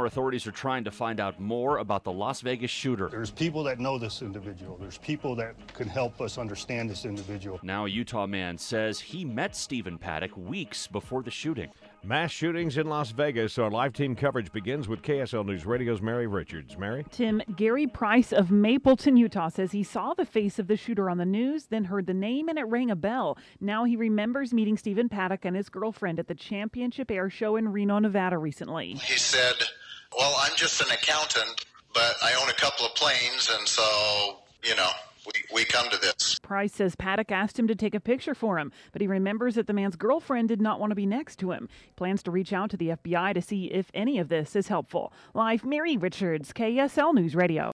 authorities are trying to find out more about the Las Vegas shooter. There's people that know this individual. There's people that can help us understand this individual. Now a Utah man says he met Stephen Paddock weeks before the shooting. Mass shootings in Las Vegas. Our live team coverage begins with KSL News Radio's Mary Richards. Mary? Tim, Gary Price of Mapleton, Utah says he saw the face of the shooter on the news, then heard the name and it rang a bell. Now he remembers meeting Stephen Paddock and his girlfriend at the Championship Air Show in Reno, Nevada recently. He said, well, I'm just an accountant, but I own a couple of planes, and so, we come to this. Price says Paddock asked him to take a picture for him, but he remembers that the man's girlfriend did not want to be next to him. He plans to reach out to the FBI to see if any of this is helpful. Live, Mary Richards, KSL News Radio.